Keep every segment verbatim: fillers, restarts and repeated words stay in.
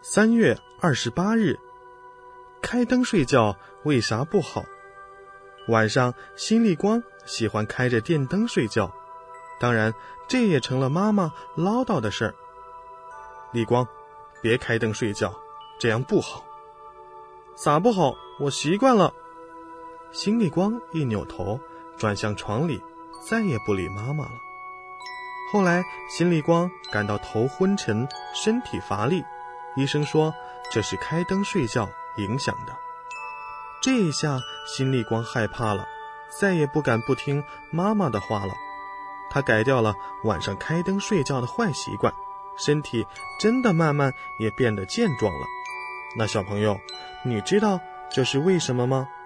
三月二十八日，开灯睡觉为啥不好？晚上新丽光喜欢开着电灯睡觉，当然这也成了妈妈唠叨的事儿。丽光，别开灯睡觉，这样不好。咋不好？我习惯了。新丽光一扭头转向床里，再也不理妈妈了。后来新丽光感到头昏沉，身体乏力，医生说这是开灯睡觉影响的。这一下新丽光害怕了，再也不敢不听妈妈的话了。她改掉了晚上开灯睡觉的坏习惯，身体真的慢慢也变得健壮了。那小朋友，你知道这是为什么吗？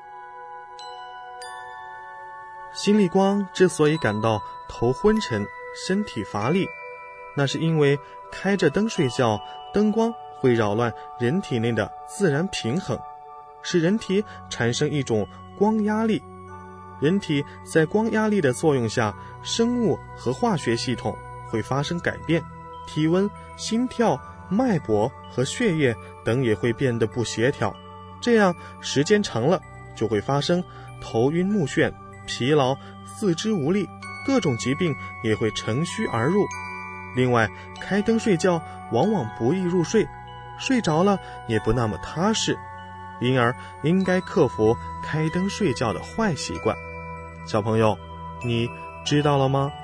新丽光之所以感到头昏沉，身体乏力，那是因为开着灯睡觉，灯光会扰乱人体内的自然平衡，使人体产生一种光压力。人体在光压力的作用下，生物和化学系统会发生改变，体温、心跳、脉搏和血液等也会变得不协调，这样时间长了就会发生头晕目眩、疲劳、四肢无力，各种疾病也会乘虚而入。另外，开灯睡觉往往不易入睡，睡着了也不那么踏实，因而应该克服开灯睡觉的坏习惯。小朋友，你知道了吗？